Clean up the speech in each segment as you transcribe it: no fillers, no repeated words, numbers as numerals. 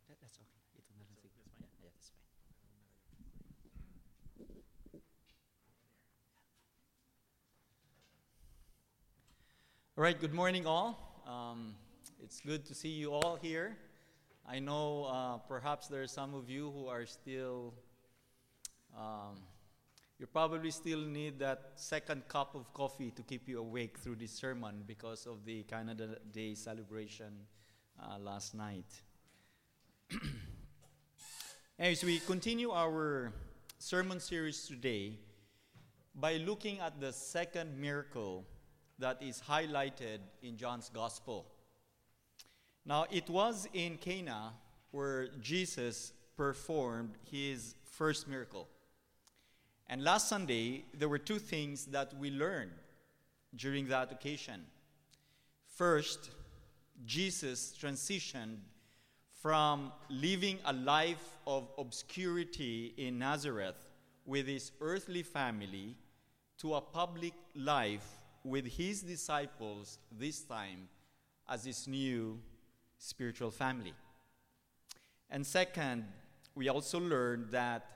That's okay. Ito na lang siguro. Yeah, that's fine. All right, good morning, all. It's good to see you all here. I know perhaps there are some of you who are still, you probably still need that second cup of coffee to keep you awake through this sermon because of the Canada Day celebration last night. Anyways, we continue our sermon series today by looking at the second miracle that is highlighted in John's Gospel. Now, it was in Cana where Jesus performed his first miracle. And last Sunday, there were two things that we learned during that occasion. First, Jesus transitioned from living a life of obscurity in Nazareth with his earthly family to a public life with his disciples, this time as his new spiritual family. And second, we also learned that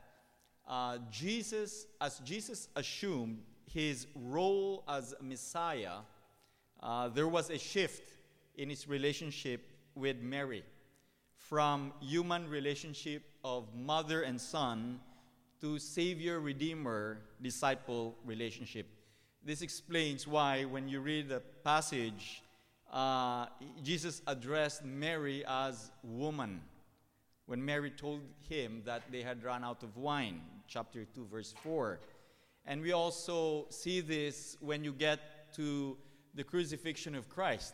Jesus assumed his role as Messiah, there was a shift in his relationship with Mary from human relationship of mother and son to Savior, Redeemer, disciple relationship. This explains why when you read the passage, Jesus addressed Mary as woman when Mary told him that they had run out of wine, chapter 2, verse 4. And we also see this when you get to the crucifixion of Christ.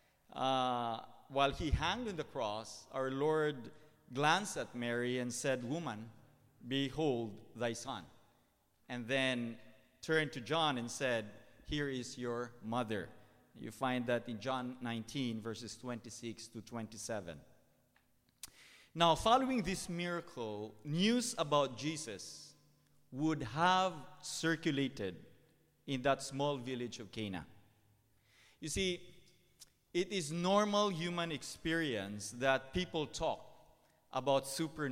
While he hung on the cross, our Lord glanced at Mary and said, "Woman, behold thy son." And then turned to John and said, "Here is your mother." You find that in John 19, verses 26 to 27. Now, following this miracle, news about Jesus would have circulated in that small village of Cana. You see, it is normal human experience that people talk about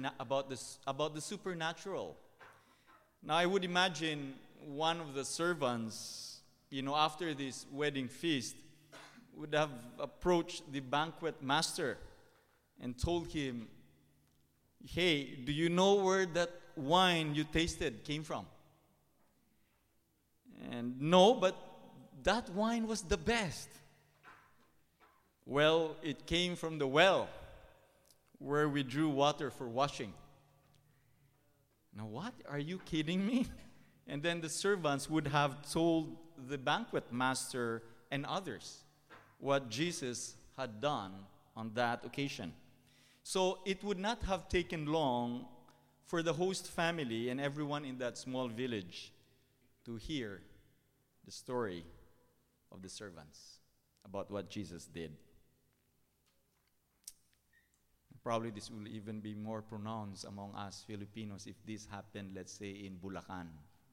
the supernatural. Now, I would imagine one of the servants, after this wedding feast, would have approached the banquet master and told him, "Hey, do you know where that wine you tasted came from?" And no, but that wine was the best. Well, it came from the well where we drew water for washing. Now, what? Are you kidding me? And then the servants would have told the banquet master and others what Jesus had done on that occasion. So it would not have taken long for the host family and everyone in that small village to hear the story of the servants about what Jesus did. Probably this will even be more pronounced among us Filipinos if this happened, let's say, in Bulacan.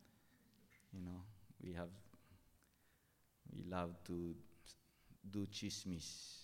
We love to do chismis.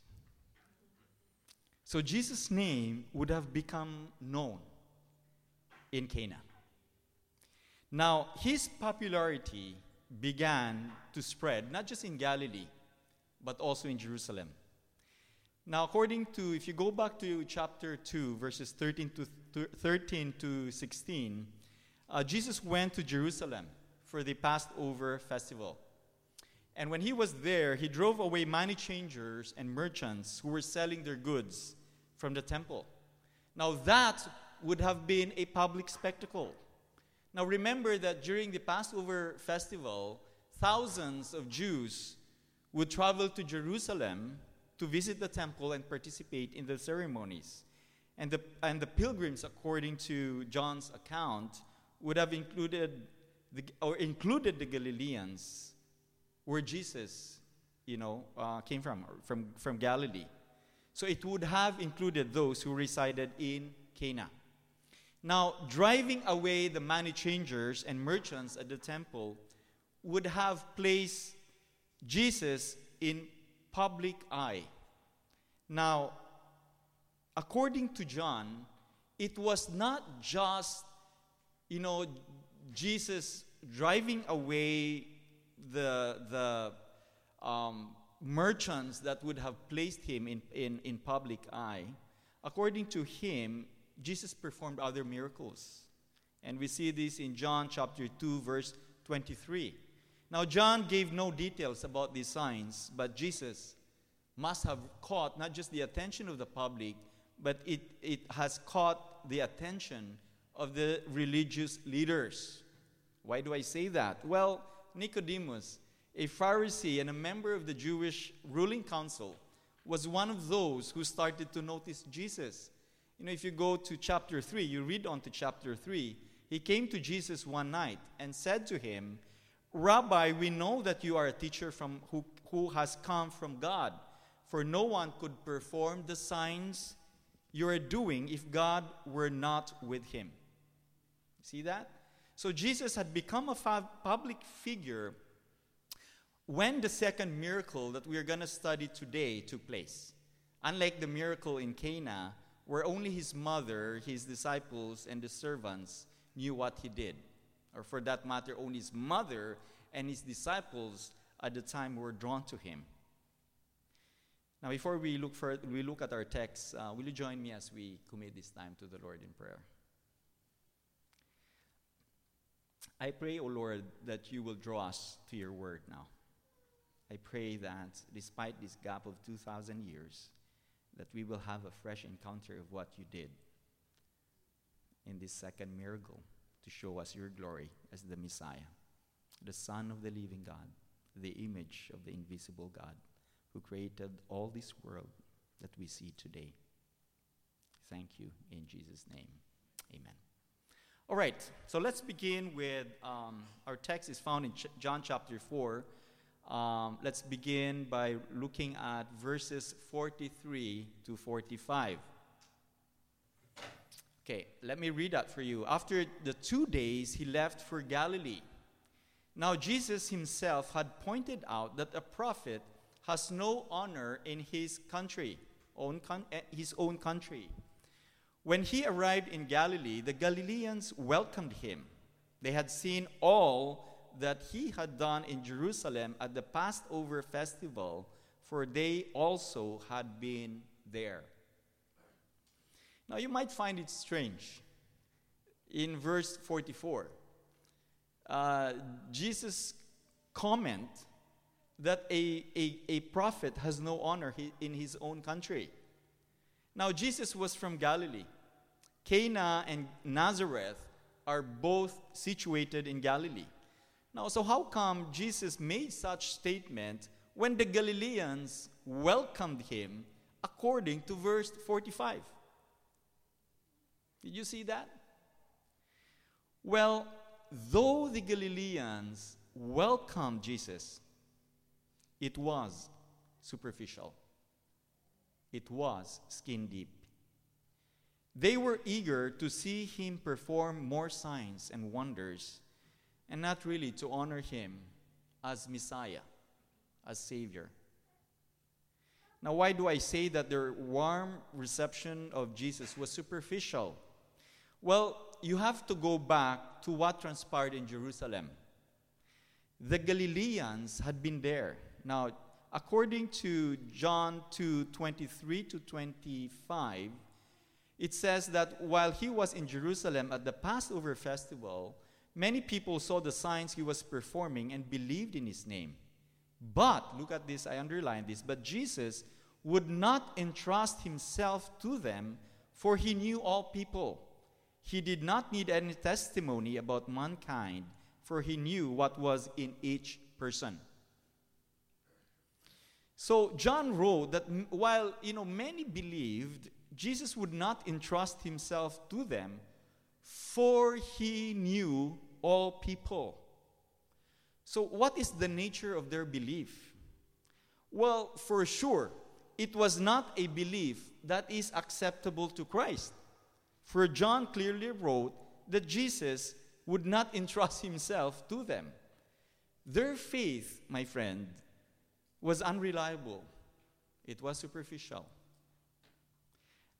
So Jesus' name would have become known in Cana. Now, his popularity began to spread, not just in Galilee, but also in Jerusalem. Now, if you go back to chapter 2, verses 13 to 16, Jesus went to Jerusalem for the Passover festival. And when he was there, he drove away money changers and merchants who were selling their goods from the temple. Now, that would have been a public spectacle. Now, remember that during the Passover festival, thousands of Jews would travel to Jerusalem to visit the temple and participate in the ceremonies. And the pilgrims, according to John's account, would have included the Galileans, where Jesus, came from Galilee. So it would have included those who resided in Cana. Now, driving away the money changers and merchants at the temple would have placed Jesus in public eye. Now, according to John, it was not just, Jesus driving away the merchants that would have placed him in public eye. According to him, Jesus performed other miracles. And we see this in John chapter 2, verse 23. Now, John gave no details about these signs, but Jesus must have caught not just the attention of the public, but it has caught the attention of the religious leaders. Why do I say that? Well, Nicodemus, a Pharisee and a member of the Jewish ruling council, was one of those who started to notice Jesus. If you go to chapter 3, you read on to chapter 3, he came to Jesus one night and said to him, "Rabbi, we know that you are a teacher who has come from God, for no one could perform the signs you are doing if God were not with him." See that? So Jesus had become a public figure when the second miracle that we are going to study today took place. Unlike the miracle in Cana, where only his mother, his disciples, and the servants knew what he did. Or for that matter, only his mother and his disciples at the time were drawn to him. Now, before we look at our text, will you join me as we commit this time to the Lord in prayer? I pray, O Lord, that you will draw us to your word now. I pray that despite this gap of 2,000 years, that we will have a fresh encounter of what you did in this second miracle to show us your glory as the Messiah, the Son of the living God, the image of the invisible God who created all this world that we see today. Thank you in Jesus' name. Amen. All right, so let's begin with our text is found in John chapter 4. Let's begin by looking at verses 43 to 45. Okay, let me read that for you. After the 2 days, he left for Galilee. Now Jesus himself had pointed out that a prophet has no honor in his own country. When he arrived in Galilee, the Galileans welcomed him. They had seen all that he had done in Jerusalem at the Passover festival, for they also had been there. Now you might find it strange. In verse 44, Jesus' comment that a prophet has no honor in his own country. Now Jesus was from Galilee. Cana and Nazareth are both situated in Galilee. Now, so how come Jesus made such statement when the Galileans welcomed him according to verse 45? Did you see that? Well, though the Galileans welcomed Jesus, it was superficial. It was skin deep. They were eager to see him perform more signs and wonders, and not really to honor him as Messiah, as Savior. Now, why do I say that their warm reception of Jesus was superficial? Well, you have to go back to what transpired in Jerusalem. The Galileans had been there. Now, according to John 2:23 to 25, it says that while he was in Jerusalem at the Passover festival, many people saw the signs he was performing and believed in his name. But, look at this, I underline this, but Jesus would not entrust himself to them, for he knew all people. He did not need any testimony about mankind, for he knew what was in each person. So John wrote that while many believed, Jesus would not entrust himself to them, for he knew all people. So what is the nature of their belief? Well, for sure, it was not a belief that is acceptable to Christ. For John clearly wrote that Jesus would not entrust himself to them. Their faith, my friend, was unreliable. It was superficial.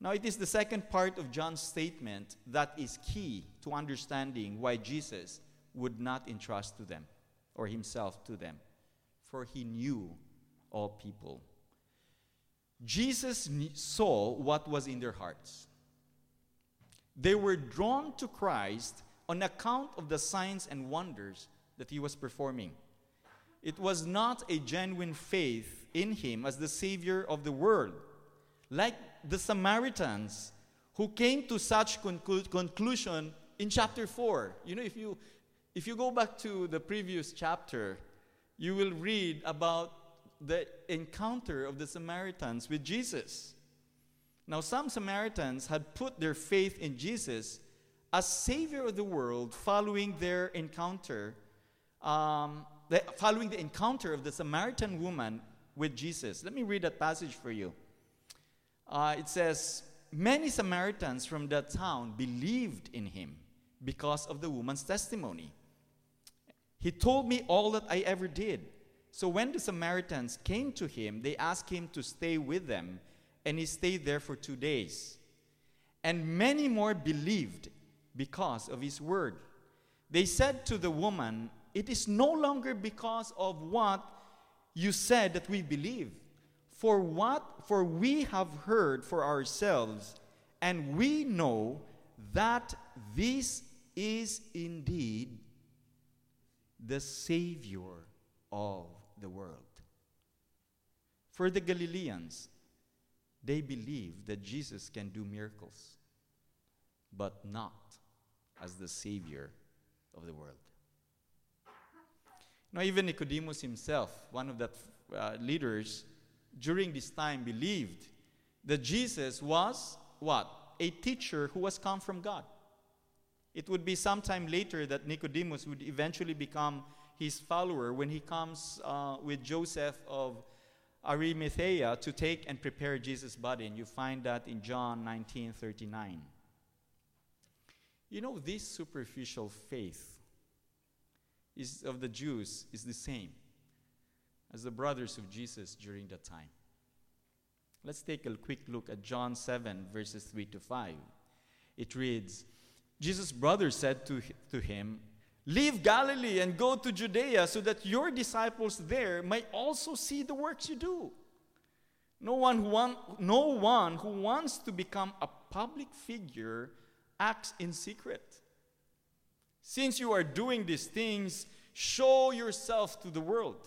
Now, it is the second part of John's statement that is key to understanding why Jesus would not entrust to them or himself to them, for he knew all people. Jesus saw what was in their hearts. They were drawn to Christ on account of the signs and wonders that he was performing. It was not a genuine faith in him as the Savior of the world, like the Samaritans who came to such conclusion in chapter 4. You know, if you go back to the previous chapter, you will read about the encounter of the Samaritans with Jesus. Now, some Samaritans had put their faith in Jesus as Savior of the world following their encounter, following the encounter of the Samaritan woman with Jesus. Let me read that passage for you. It says, many Samaritans from that town believed in him because of the woman's testimony. He told me all that I ever did. So when the Samaritans came to him, they asked him to stay with them, and he stayed there for 2 days. And many more believed because of his word. They said to the woman, it is no longer because of what you said that we believe. For we have heard for ourselves, and we know that this is indeed the Savior of the world. For the Galileans, they believe that Jesus can do miracles, but not as the Savior of the world. Now, even Nicodemus himself, one of the leaders during this time, believed that Jesus was what? A teacher who was come from God. It would be sometime later that Nicodemus would eventually become his follower when he comes with Joseph of Arimathea to take and prepare Jesus' body. And you find that in John 19:39. You know, this superficial faith of the Jews is the same as the brothers of Jesus during that time. Let's take a quick look at John 7, verses 3 to 5. It reads, Jesus' brothers said to him, leave Galilee and go to Judea so that your disciples there might also see the works you do. No one who wants to become a public figure acts in secret. Since you are doing these things, show yourself to the world.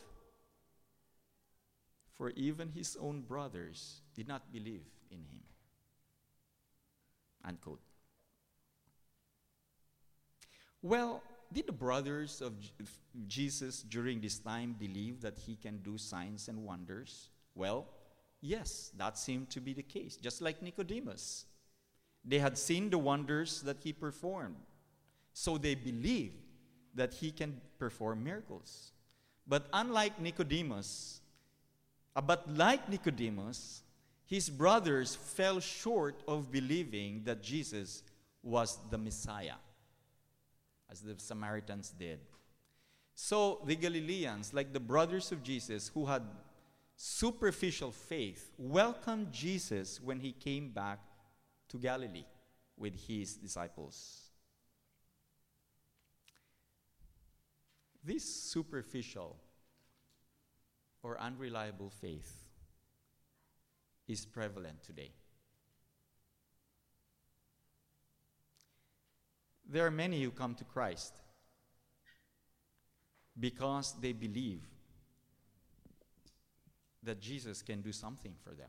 For even his own brothers did not believe in him. Unquote. Well, did the brothers of Jesus during this time believe that he can do signs and wonders? Well, yes, that seemed to be the case, just like Nicodemus. They had seen the wonders that he performed, so they believed that he can perform miracles. But like Nicodemus, his brothers fell short of believing that Jesus was the Messiah, as the Samaritans did. So the Galileans, like the brothers of Jesus who had superficial faith, welcomed Jesus when he came back to Galilee with his disciples. This superficial or unreliable faith is prevalent today. There are many who come to Christ because they believe that Jesus can do something for them.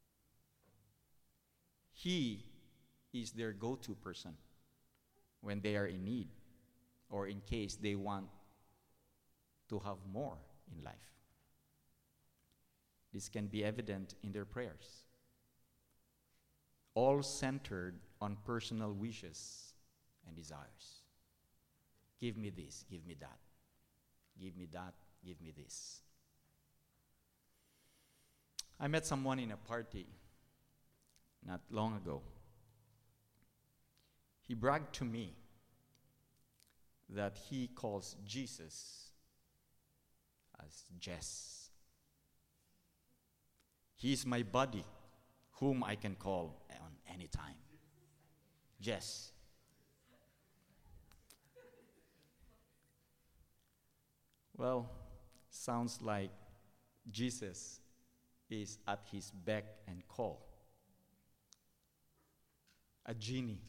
He is their go-to person when they are in need or in case they want to have more in life. This can be evident in their prayers, all centered on personal wishes and desires. Give me this, give me that. Give me that, give me this. I met someone in a party not long ago. He bragged to me that he calls Jesus as Jess. He is my buddy whom I can call on any time. Yes. Well, sounds like Jesus is at his beck and call. A genie.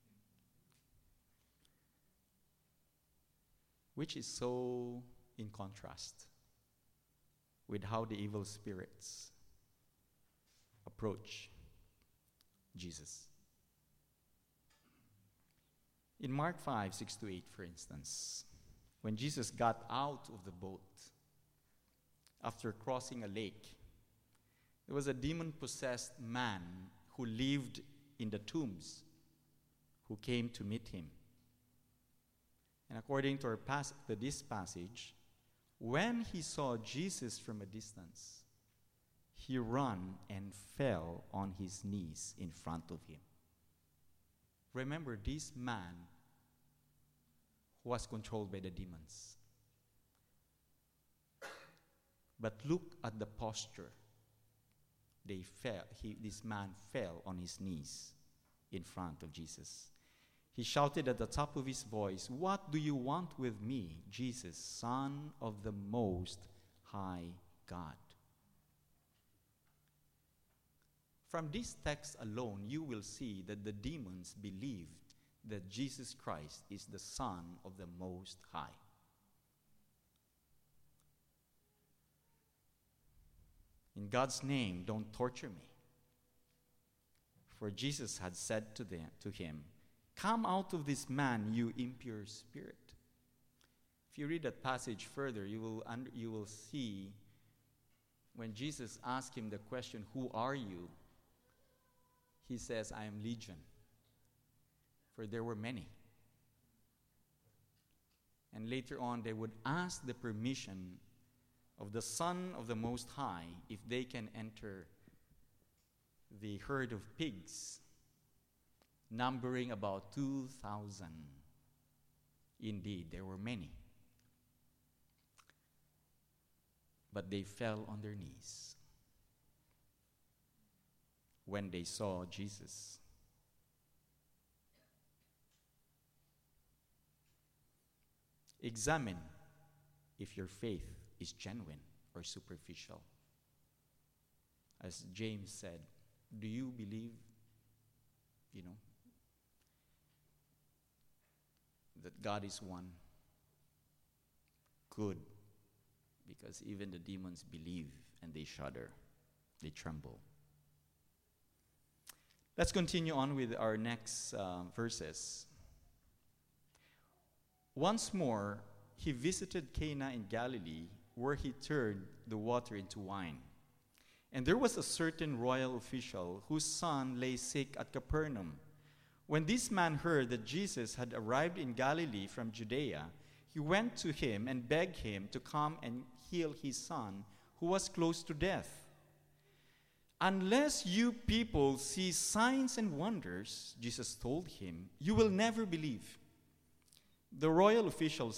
Which is so in contrast with how the evil spirits approach Jesus. In Mark 5:6-8, for instance, when Jesus got out of the boat after crossing a lake, there was a demon-possessed man who lived in the tombs who came to meet him. And according to this passage, when he saw Jesus from a distance, he ran and fell on his knees in front of him. Remember, this man was controlled by the demons. But look at the posture. This man fell on his knees in front of Jesus. He shouted at the top of his voice, "What do you want with me, Jesus, Son of the Most High God?" From this text alone, you will see that the demons believed that Jesus Christ is the Son of the Most High. In God's name, don't torture me. For Jesus had said to him, "Come out of this man, you impure spirit." If you read that passage further, you will see when Jesus asked him the question, "Who are you?" He says, "I am Legion," for there were many. And later on, they would ask the permission of the Son of the Most High if they can enter the herd of pigs, numbering about 2,000. Indeed, there were many. But they fell on their knees when they saw Jesus. Examine if your faith is genuine or superficial. As James said, do you believe, that God is one? Good. Because even the demons believe and they shudder. They tremble. Let's continue on with our next verses. Once more, he visited Cana in Galilee, where he turned the water into wine. And there was a certain royal official whose son lay sick at Capernaum. When this man heard that Jesus had arrived in Galilee from Judea, he went to him and begged him to come and heal his son, who was close to death. "Unless you people see signs and wonders," Jesus told him, "you will never believe." The royal official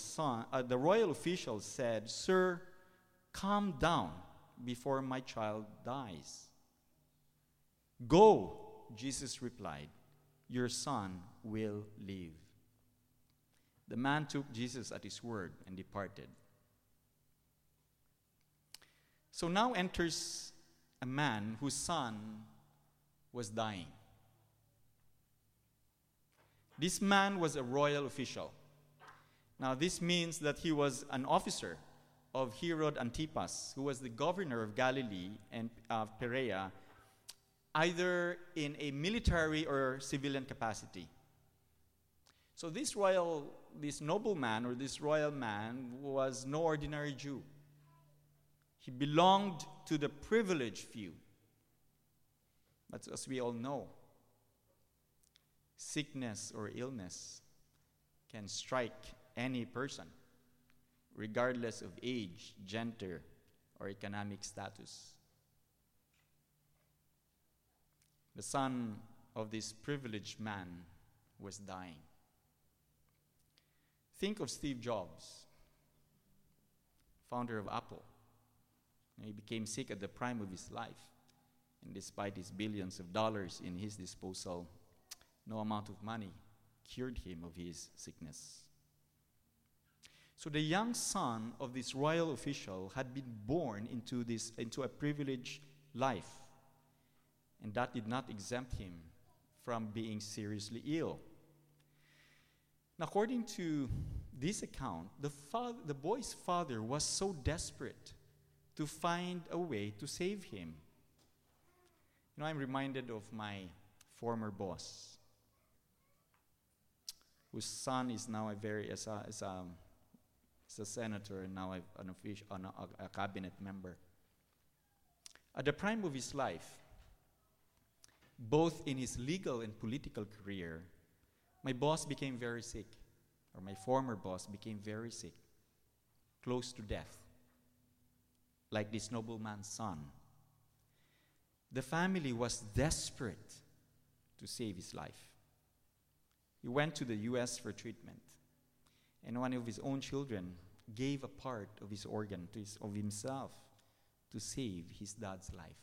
said, "Sir, calm down before my child dies." "Go," Jesus replied, "your son will live." The man took Jesus at his word and departed. So now enters a man whose son was dying. This man was a royal official. Now this means that he was an officer of Herod Antipas, who was the governor of Galilee and Perea, either in a military or civilian capacity. So this nobleman or this royal man was no ordinary Jew. He belonged to the privileged few. But as we all know, sickness or illness can strike any person, regardless of age, gender, or economic status. The son of this privileged man was dying. Think of Steve Jobs, founder of Apple. He became sick at the prime of his life. And despite his billions of dollars in his disposal, no amount of money cured him of his sickness. So the young son of this royal official had been born into a privileged life, and that did not exempt him from being seriously ill. Now, according to this account, the boy's father was so desperate to find a way to save him. I'm reminded of my former boss, whose son is now as a senator and now a cabinet member. At the prime of his life, both in his legal and political career, my boss became very sick, or my former boss became very sick, close to death, like this nobleman's son. The family was desperate to save his life. He went to the U.S. for treatment, and one of his own children gave a part of his organ of himself to save his dad's life.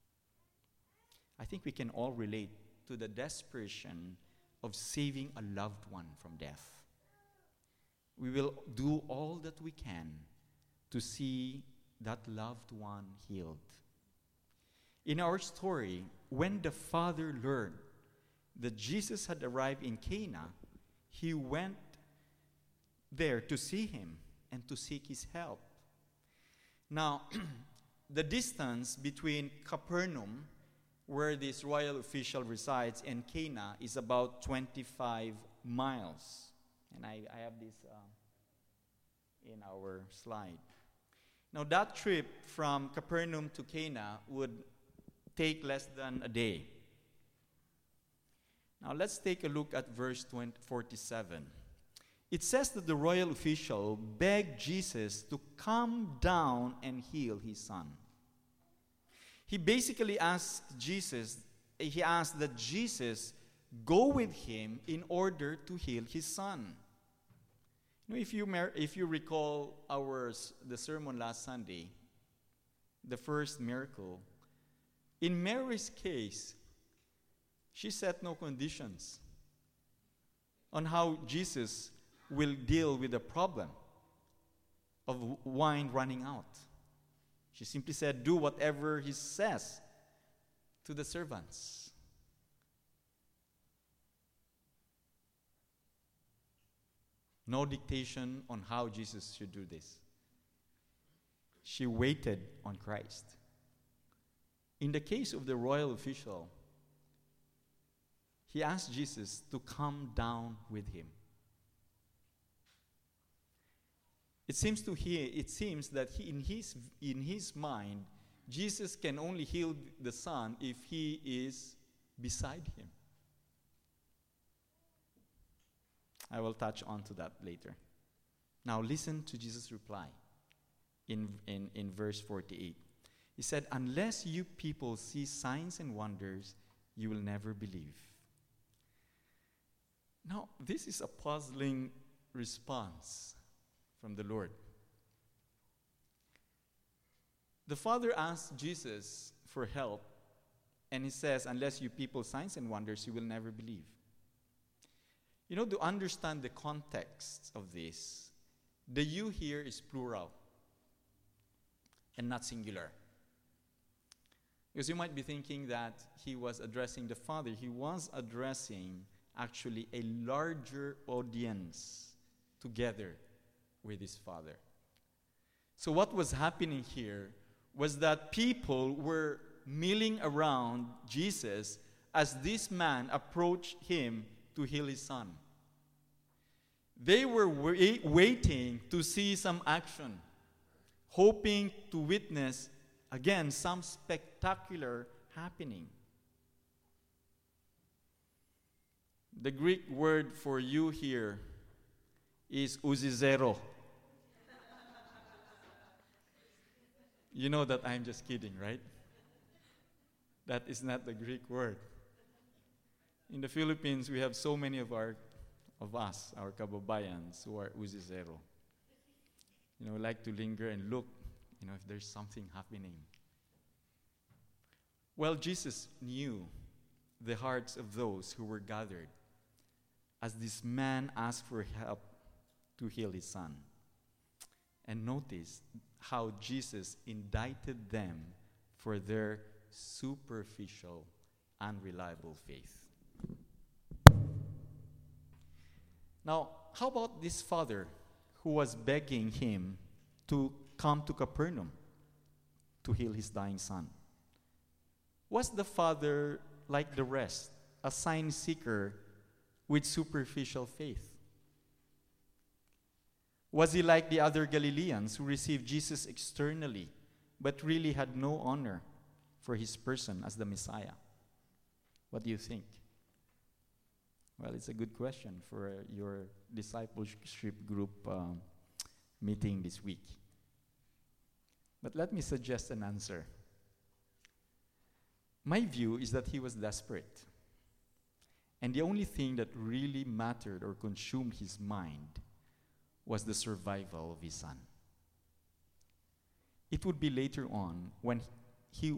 I think we can all relate to the desperation of saving a loved one from death. We will do all that we can to see that loved one healed. In our story, when the father learned that Jesus had arrived in Cana, he went there to see him and to seek his help. Now, the distance between Capernaum, where this royal official resides, and Cana is about 25 miles. And I have this in our slide. Now, that trip from Capernaum to Cana would take less than a day. Now, let's take a look at verse 47. It says that the royal official begged Jesus to come down and heal his son. He basically asked that Jesus go with him in order to heal his son. If you recall the sermon last Sunday, the first miracle, in Mary's case, she set no conditions on how Jesus will deal with the problem of wine running out. She simply said, do whatever he says to the servants. No dictation on how Jesus should do this. She waited on Christ. In the case of the royal official, he asked Jesus to come down with him. It seems that in his mind, Jesus can only heal the son if he is beside him. I will touch on to that later. Now listen to Jesus' reply in verse 48. He said, unless you people see signs and wonders, you will never believe. Now, this is a puzzling response from the Lord. The Father asked Jesus for help, and he says, unless you people signs and wonders, you will never believe. To understand the context of this, the you here is plural and not singular. Because you might be thinking that he was addressing the Father. He was addressing actually a larger audience together with his Father. So what was happening here was that people were milling around Jesus as this man approached him to heal his son. They were waiting to see some action, hoping to witness, again, some spectacular happening. The Greek word for you here is uzizero. You know that I'm just kidding, right? That is not the Greek word. In the Philippines, we have so many of us, our kababayans, who are uzizero. Like to linger and look, if there's something happening. Well, Jesus knew the hearts of those who were gathered as this man asked for help to heal his son. And notice how Jesus indicted them for their superficial, unreliable faith. Now, how about this father who was begging him to come to Capernaum to heal his dying son? Was the father like the rest, a sign seeker with superficial faith? Was he like the other Galileans who received Jesus externally but really had no honor for his person as the Messiah? What do you think? Well, it's a good question for your discipleship group meeting this week. But let me suggest an answer. My view is that he was desperate. And the only thing that really mattered or consumed his mind was the survival of his son. It would be later on when he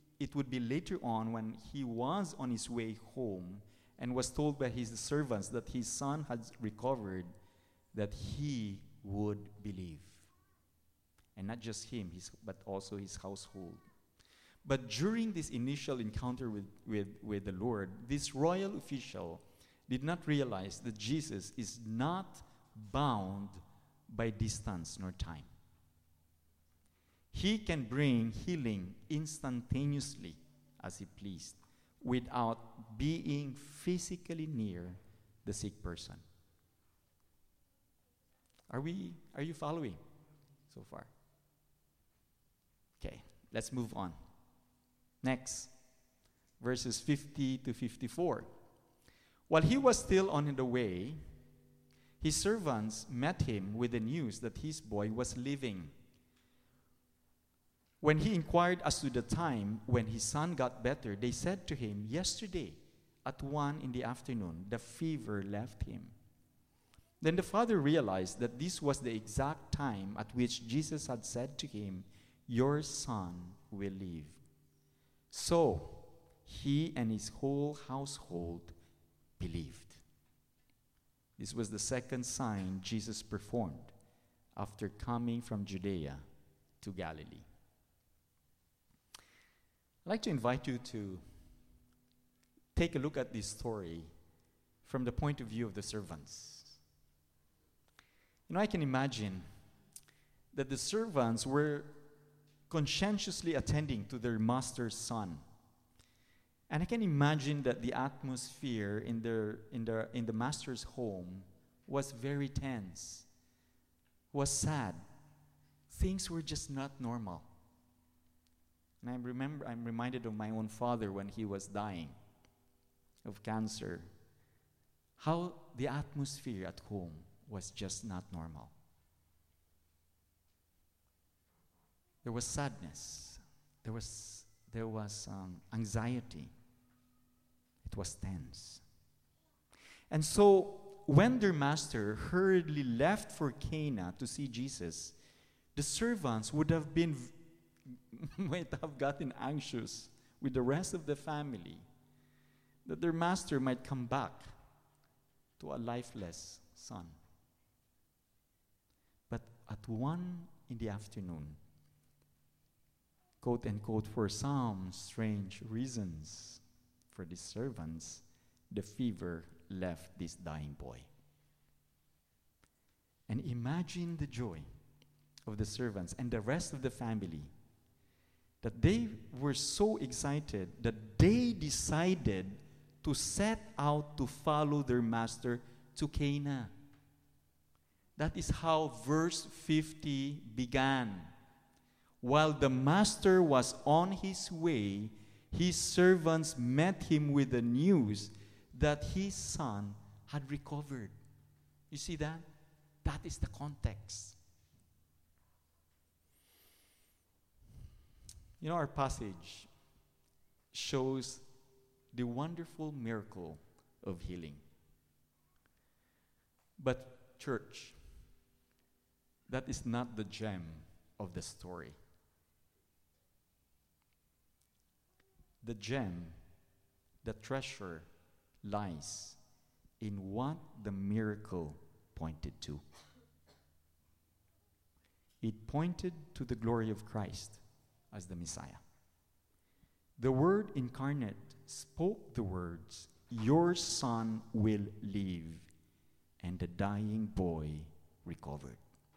was on his way home and was told by his servants that his son had recovered, that he would believe. And not just him, but also his household. But during this initial encounter with the Lord, this royal official did not realize that Jesus is not bound by distance nor time. He can bring healing instantaneously as he pleased without being physically near the sick person. Are you following so far? Okay, let's move on. Next, verses 50 to 54. While he was still on the way, his servants met him with the news that his boy was living. When he inquired as to the time when his son got better, they said to him, "Yesterday, at 1 p.m, the fever left him." Then the father realized that this was the exact time at which Jesus had said to him, "Your son will live." So he and his whole household believed. This was the second sign Jesus performed after coming from Judea to Galilee. I'd like to invite you to take a look at this story from the point of view of the servants. I can imagine that the servants were conscientiously attending to their master's son. And I can imagine that the atmosphere in the master's home was very tense, was sad. Things were just not normal. And I'm reminded of my own father when he was dying of cancer, how the atmosphere at home was just not normal. There was sadness. There was anxiety. It was tense. And so when their master hurriedly left for Cana to see Jesus, the servants might have gotten anxious with the rest of the family that their master might come back to a lifeless son. But at 1 p.m, quote unquote, for some strange reasons for the servants, the fever left this dying boy. And imagine the joy of the servants and the rest of the family, that they were so excited that they decided to set out to follow their master to Cana. That is how verse 50 began. While the master was on his way, his servants met him with the news that his son had recovered. You see that? That is the context. Our passage shows the wonderful miracle of healing. But, church, that is not the gem of the story. the gem, the treasure lies in what the miracle pointed to. It pointed to the glory of Christ as the Messiah. The Word incarnate spoke the words, "Your son will live," and the dying boy recovered.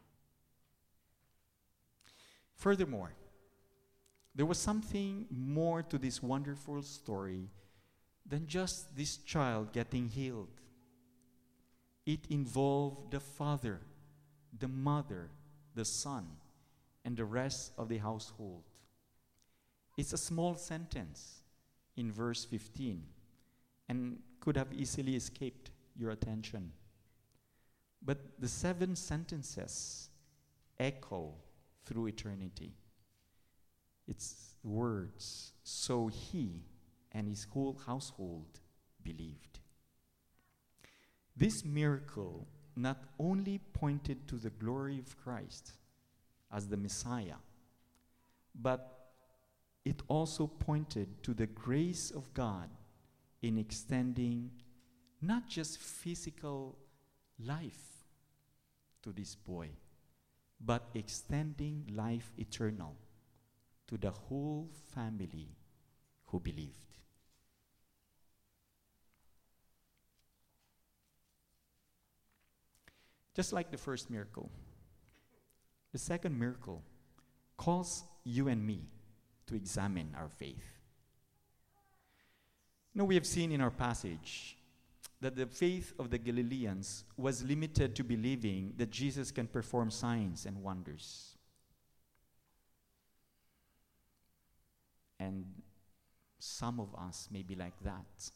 Furthermore, there was something more to this wonderful story than just this child getting healed. It involved the father, the mother, the son, and the rest of the household. It's a small sentence in verse 15 and could have easily escaped your attention. But the 7 sentences echo through eternity. Its words, "So he and his whole household believed." This miracle not only pointed to the glory of Christ as the Messiah, but it also pointed to the grace of God in extending not just physical life to this boy, but extending life eternal to the whole family who believed. Just like the first miracle, the second miracle calls you and me to examine our faith. Now, we have seen in our passage that the faith of the Galileans was limited to believing that Jesus can perform signs and wonders. And some of us may be like that.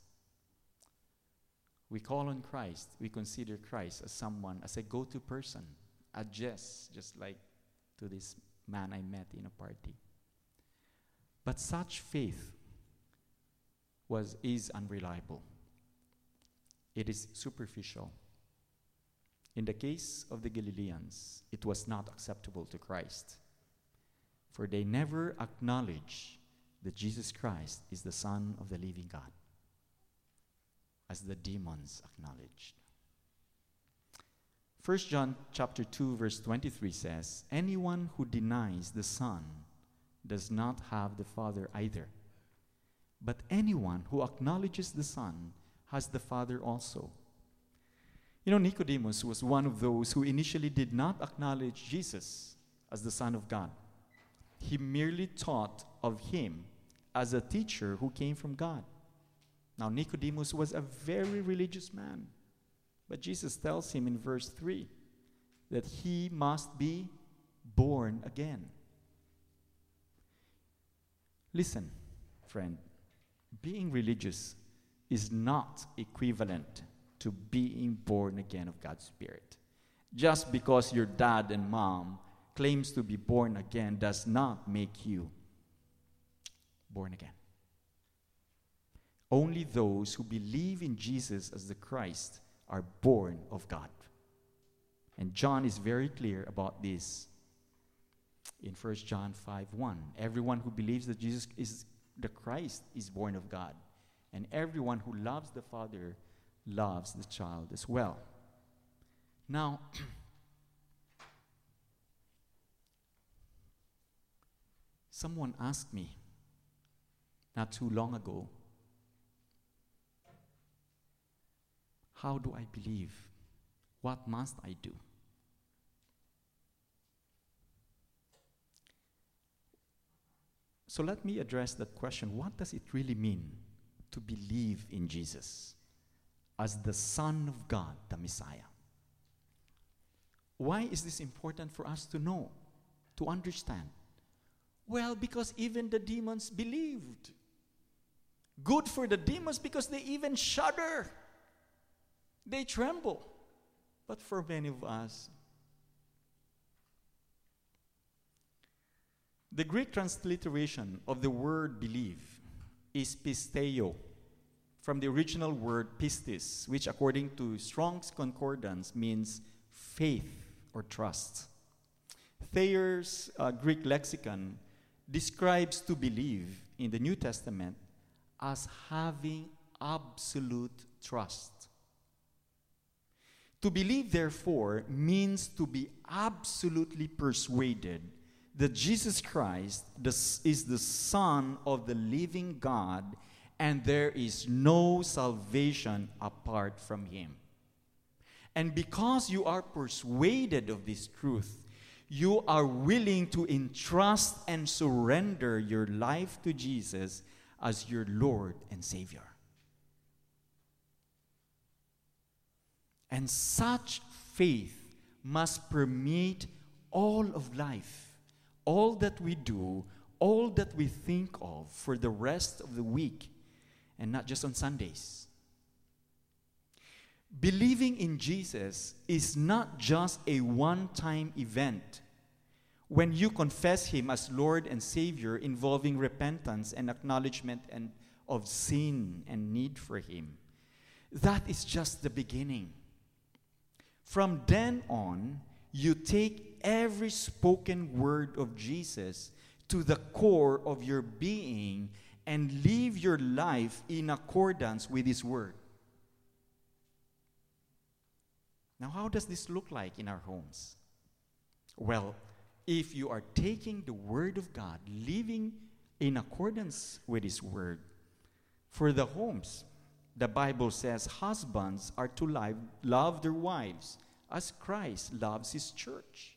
We call on Christ, we consider Christ as someone, as a go-to person, a just like to this man I met in a party. But such faith is unreliable. It is superficial. In the case of the Galileans, it was not acceptable to Christ, for they never acknowledged that Jesus Christ is the Son of the living God, as the demons acknowledged. 1 John chapter 2 verse 23 says, "Anyone who denies the Son does not have the Father either. But anyone who acknowledges the Son has the Father also." You know, Nicodemus was one of those who initially did not acknowledge Jesus as the Son of God. He merely thought of him as a teacher who came from God. Now, Nicodemus was a very religious man, but Jesus tells him in verse 3 that he must be born again. Listen, friend, being religious is not equivalent to being born again of God's Spirit. Just because your dad and mom claims to be born again does not make you born again. Only those who believe in Jesus as the Christ are born of God. And John is very clear about this in 1 John 5:1. Everyone who believes that Jesus is the Christ is born of God. And everyone who loves the Father loves the child as well. Now, someone asked me not too long ago, how do I believe? What must I do? So let me address that question. What does it really mean to believe in Jesus as the Son of God, the Messiah? Why is this important for us to know, to understand? Well, because even the demons believed. Good for the demons because they even shudder. They tremble. But for many of us, the Greek transliteration of the word believe is pisteo, from the original word pistis, which according to Strong's Concordance means faith or trust. Thayer's Greek lexicon describes to believe in the New Testament as having absolute trust. To believe, therefore, means to be absolutely persuaded that Jesus Christ is the Son of the living God, and there is no salvation apart from him. And because you are persuaded of this truth, you are willing to entrust and surrender your life to Jesus as your Lord and Savior. And such faith must permeate all of life, all that we do, all that we think of for the rest of the week, and not just on Sundays. Believing in Jesus is not just a one-time event when you confess him as Lord and Savior, involving repentance and acknowledgement of sin and need for him. That is just the beginning. From then on, you take every spoken word of Jesus to the core of your being and live your life in accordance with his word. Now, how does this look like in our homes? Well, if you are taking the word of God, living in accordance with his word, for the homes, the Bible says husbands are to love their wives as Christ loves his church.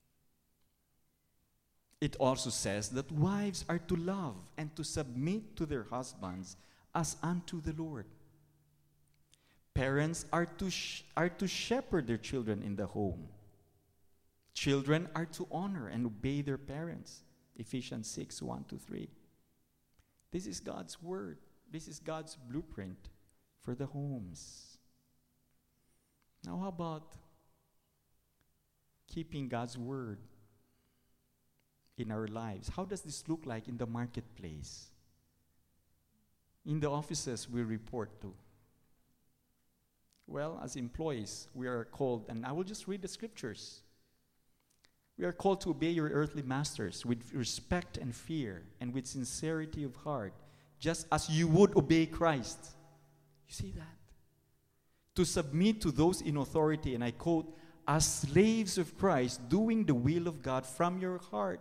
It also says that wives are to love and to submit to their husbands as unto the Lord. Parents are to shepherd their children in the home. Children are to honor and obey their parents. Ephesians 6, 1-3. This is God's word. This is God's blueprint for the homes. Now, how about keeping God's word in our lives? How does this look like in the marketplace? In the offices we report to. Well, as employees, we are called, and I will just read the scriptures. We are called to obey your earthly masters with respect and fear and with sincerity of heart, just as you would obey Christ. You see that? To submit to those in authority, and I quote, as slaves of Christ, doing the will of God from your heart.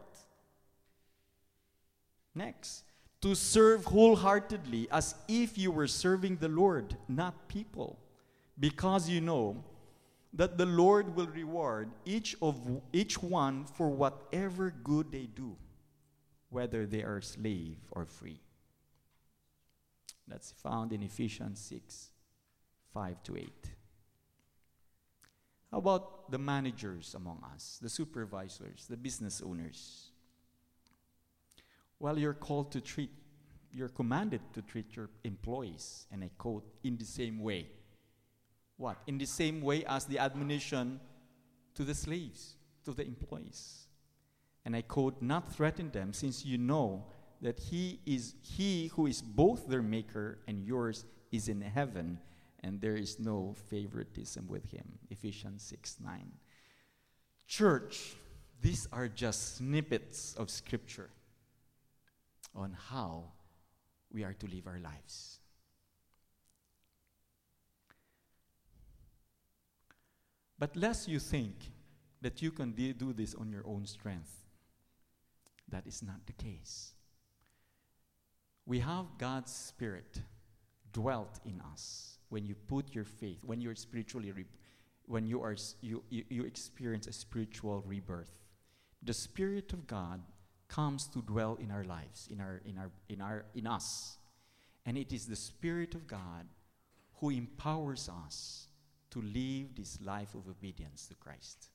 Next, to serve wholeheartedly as if you were serving the Lord, not people, because you know that the Lord will reward each one for whatever good they do, whether they are slave or free. That's found in Ephesians 6, 5-8. How about the managers among us, the supervisors, the business owners? Well, you're commanded to treat your employees, and I quote, in the same way. What? In the same way as the admonition to the slaves, to the employees. And I quote, not threaten them, since you know that he who is both their maker and yours is in heaven, and there is no favoritism with him. Ephesians 6:9. Church, these are just snippets of scripture on how we are to live our lives. But lest you think that you can do this on your own strength, that is not the case. We have God's Spirit dwelt in us when you put your faith, when you're spiritually, when you experience a spiritual rebirth. The Spirit of God comes to dwell in our lives, in us, and it is the Spirit of God who empowers us to live this life of obedience to Christ.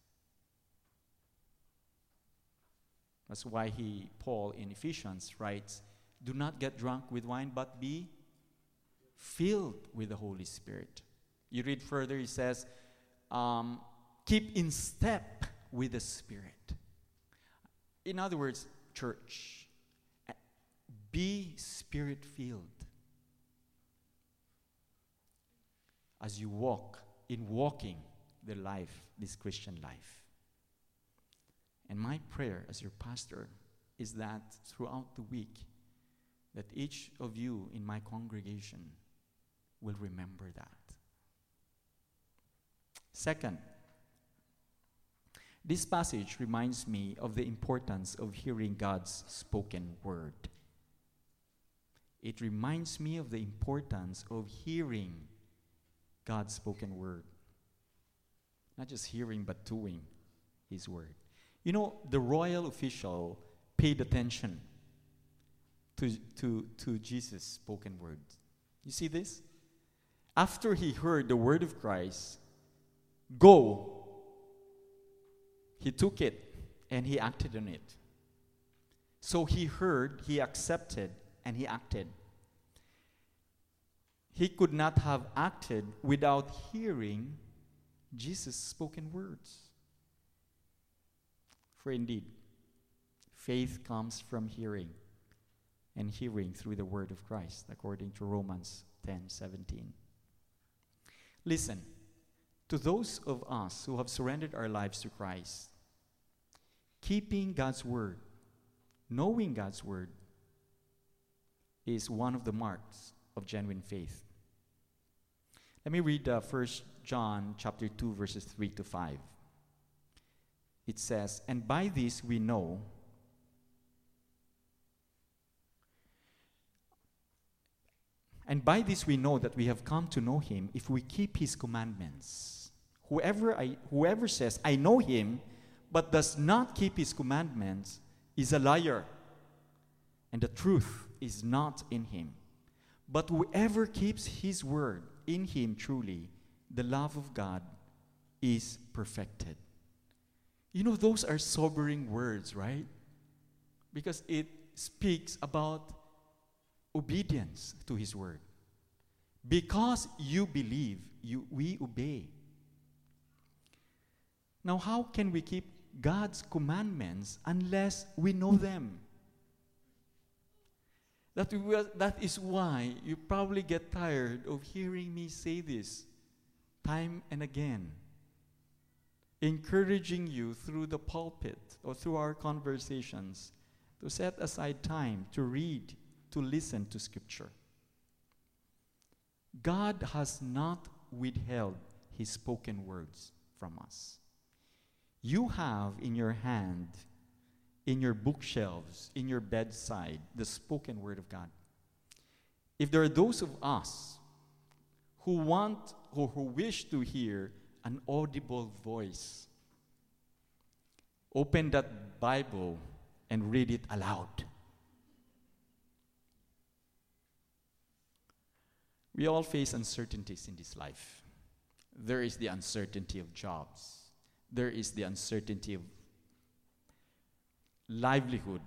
That's why Paul in Ephesians writes, do not get drunk with wine, but be filled with the Holy Spirit. You read further, he says, keep in step with the Spirit. In other words, church, be Spirit-filled as you walking the life, this Christian life. And my prayer as your pastor is that throughout the week, that each of you in my congregation will remember that. Second, this passage reminds me of the importance of hearing God's spoken word. It reminds me of the importance of hearing God's spoken word. Not just hearing, but doing His word. You know, the royal official paid attention to Jesus' spoken words. You see this? After he heard the word of Christ, go, he took it and he acted on it. So he heard, he accepted, and he acted. He could not have acted without hearing Jesus' spoken words. For indeed, faith comes from hearing, and hearing through the word of Christ, according to Romans 10:17. Listen, to those of us who have surrendered our lives to Christ, keeping God's word, knowing God's word, is one of the marks of genuine faith. Let me read 1 John chapter 2, verses 3 to 5. It says, "And by this we know that we have come to know Him if we keep His commandments. Whoever says, 'I know Him,' but does not keep His commandments is a liar, and the truth is not in him. But whoever keeps His word, in him truly the love of God is perfected." You know, those are sobering words, right? Because it speaks about obedience to His word. Because you believe, we obey. Now, how can we keep God's commandments unless we know them? That is why you probably get tired of hearing me say this time and again, encouraging you through the pulpit or through our conversations to set aside time to read, to listen to Scripture. God has not withheld His spoken words from us. You have in your hand, in your bookshelves, in your bedside, the spoken word of God. If there are those of us who want or who wish to hear an audible voice, open that Bible and read it aloud. We all face uncertainties in this life. There is the uncertainty of jobs. There is the uncertainty of livelihood,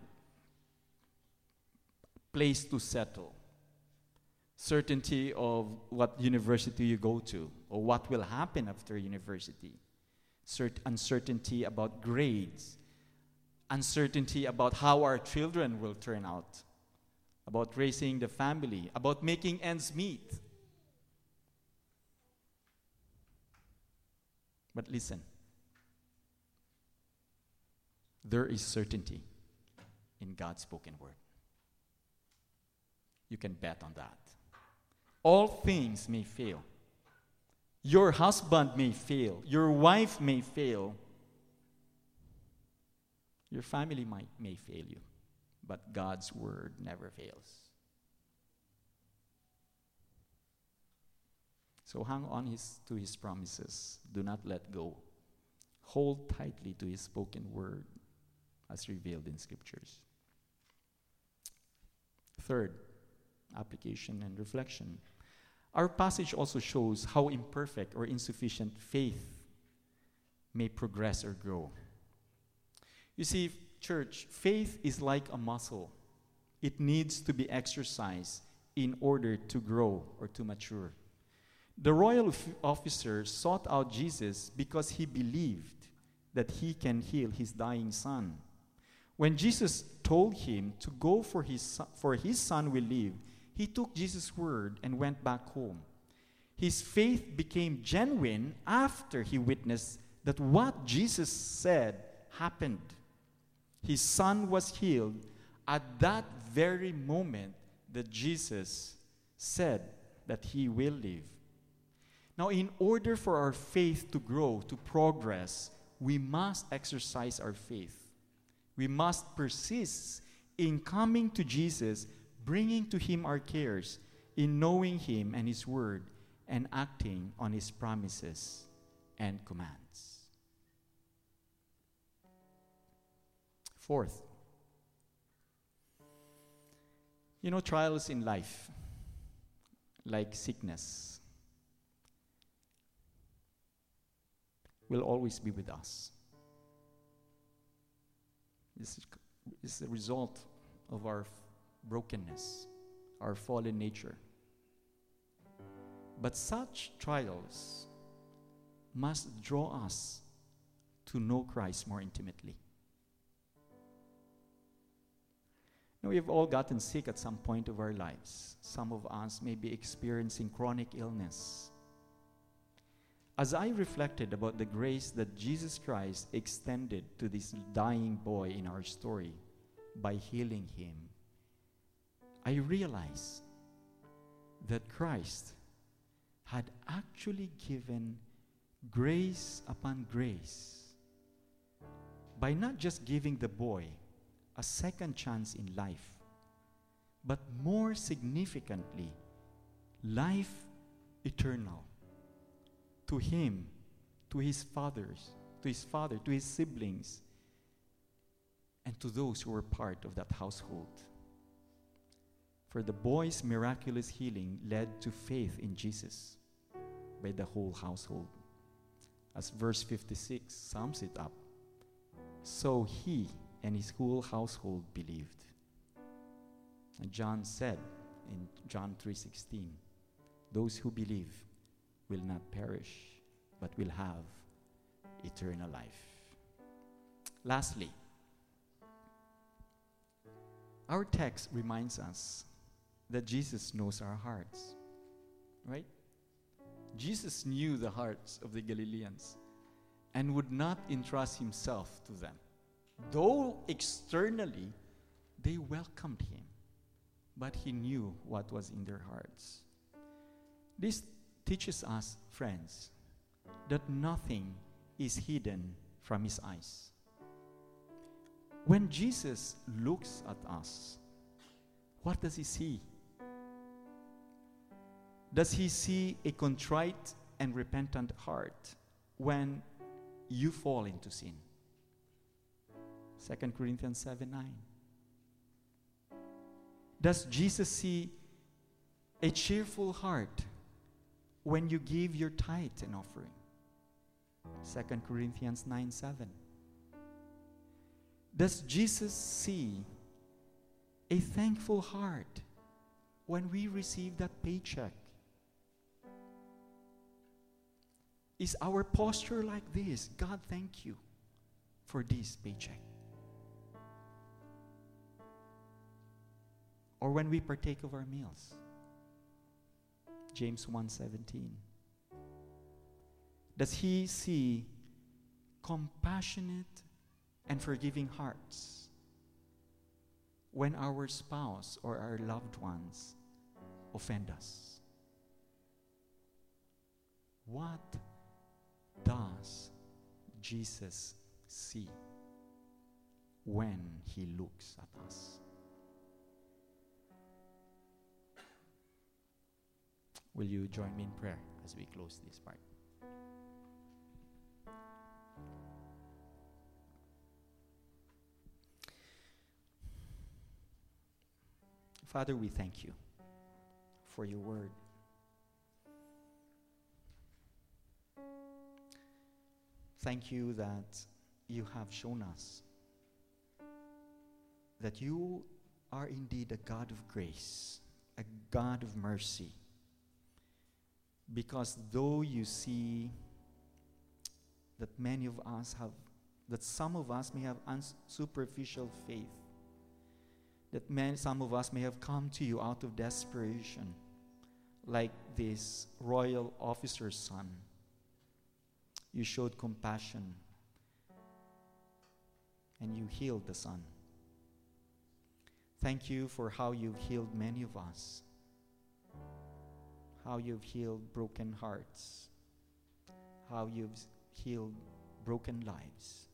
place to settle, certainty of what university you go to or what will happen after university, uncertainty about grades, uncertainty about how our children will turn out, about raising the family, about making ends meet. But listen, there is certainty in God's spoken word. You can bet on that. All things may fail. Your husband may fail. Your wife may fail. Your family may fail you. But God's word never fails. So hang on to His promises. Do not let go. Hold tightly to His spoken word as revealed in Scriptures. Third, application and reflection. Our passage also shows how imperfect or insufficient faith may progress or grow. You see, church, faith is like a muscle. It needs to be exercised in order to grow or to mature. The royal officer sought out Jesus because he believed that He can heal his dying son. When Jesus told him to go for his son will live, he took Jesus' word and went back home. His faith became genuine after he witnessed that what Jesus said happened. His son was healed at that very moment that Jesus said that he will live. Now, in order for our faith to grow, to progress, we must exercise our faith. We must persist in coming to Jesus, bringing to him our cares, in knowing him and his word, and acting on his promises and commands. Fourth, trials in life, like sickness, will always be with us. This is the result of our brokenness, our fallen nature. But such trials must draw us to know Christ more intimately. Now, we've all gotten sick at some point of our lives. Some of us may be experiencing chronic illness. As I reflected about the grace that Jesus Christ extended to this dying boy in our story by healing him, I realized that Christ had actually given grace upon grace by not just giving the boy a second chance in life, but more significantly, life eternal to him, to his father, to his siblings, and to those who were part of that household. For the boy's miraculous healing led to faith in Jesus by the whole household. As verse 56 sums it up, so he and his whole household believed. And John said in John 3:16, those who believe will not perish, but will have eternal life. Lastly, our text reminds us that Jesus knows our hearts, right? Jesus knew the hearts of the Galileans and would not entrust himself to them. Though externally they welcomed him, but he knew what was in their hearts. This teaches us, friends, that nothing is hidden from his eyes. When Jesus looks at us, what does he see? Does he see a contrite and repentant heart when you fall into sin? 2 Corinthians 7:9. Does Jesus see a cheerful heart when you give your tithe and offering? 2 Corinthians 9:7. Does Jesus see a thankful heart when we receive that paycheck? Is our posture like this? God, thank you for this paycheck. Or when we partake of our meals? James 1:17. Does he see compassionate and forgiving hearts when our spouse or our loved ones offend us? What does Jesus see when he looks at us? Will you join me in prayer as we close this part? Father, we thank you for your word. Thank you that you have shown us that you are indeed a God of grace, a God of mercy. Because though you see that some of us may have superficial faith, that some of us may have come to you out of desperation, like this royal officer's son. You showed compassion and you healed the son. Thank you for how you've healed many of us, how you've healed broken hearts, how you've healed broken lives,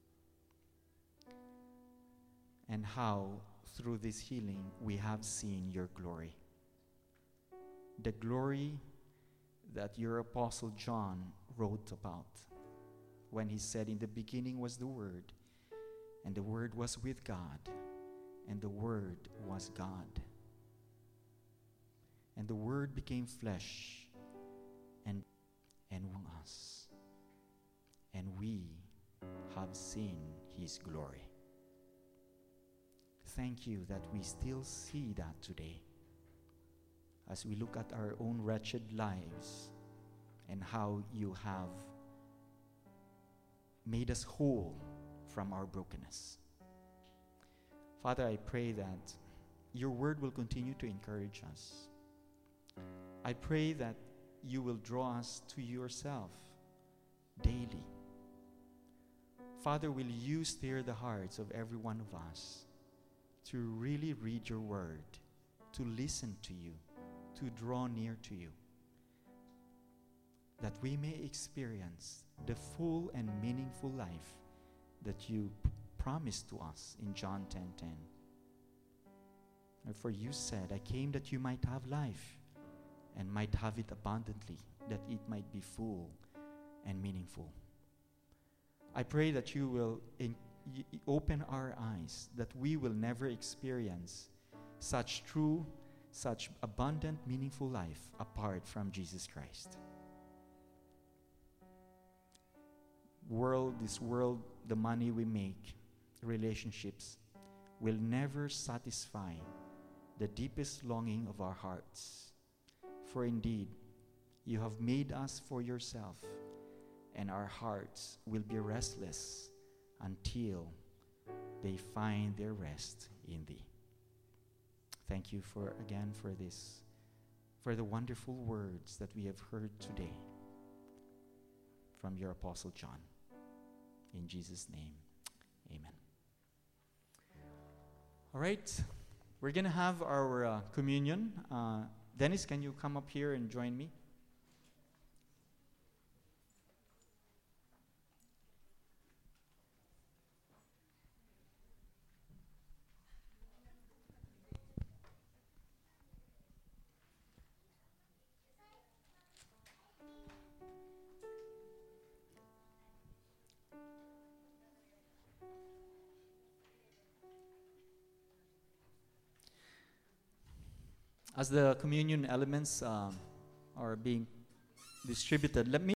and how through this healing we have seen your glory. The glory that your Apostle John wrote about when he said, "In the beginning was the Word, and the Word was with God, and the Word was God. And the Word became flesh and among us, and we have seen his glory." Thank you that we still see that today as we look at our own wretched lives and how you have made us whole from our brokenness. Father, I pray that your word will continue to encourage us. I pray that you will draw us to yourself daily. Father, will you stir the hearts of every one of us to really read your word, to listen to you, to draw near to you, that we may experience the full and meaningful life that you promised to us in John 10:10. For you said, "I came that you might have life and might have it abundantly, that it might be full and meaningful." I pray that you will open our eyes, that we will never experience such true, such abundant, meaningful life apart from Jesus Christ. This world, the money we make, relationships, will never satisfy the deepest longing of our hearts. For indeed, you have made us for yourself, and our hearts will be restless until they find their rest in thee. Thank you for the wonderful words that we have heard today from your Apostle John. In Jesus' name, amen. All right, we're going to have our communion. Dennis, can you come up here and join me? As the communion elements are being distributed, let me